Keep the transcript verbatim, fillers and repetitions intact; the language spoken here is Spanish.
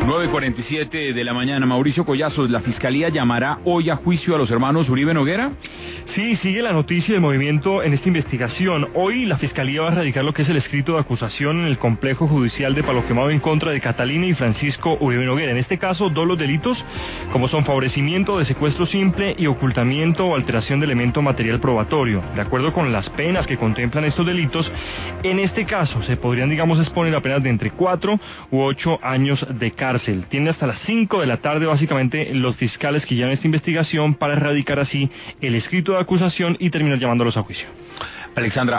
nueve cuarenta y siete de la mañana. Mauricio Collazos, ¿la Fiscalía llamará hoy a juicio a los hermanos Uribe Noguera? Sí, sigue la noticia de movimiento en esta investigación. Hoy la Fiscalía va a radicar lo que es el escrito de acusación en el complejo judicial de Palo Quemado en contra de Catalina y Francisco Uribe Noguera. En este caso, dos los delitos, como son favorecimiento de secuestro simple y ocultamiento o alteración de elemento material probatorio. De acuerdo con las penas que contemplan estos delitos, en este caso se podrían, digamos, exponer a penas de entre cuatro u ocho años de cárcel. Tiene hasta las cinco de la tarde, básicamente, los fiscales que llevan esta investigación para erradicar así el escrito de acusación y terminar llamándolos a juicio. Alexandra.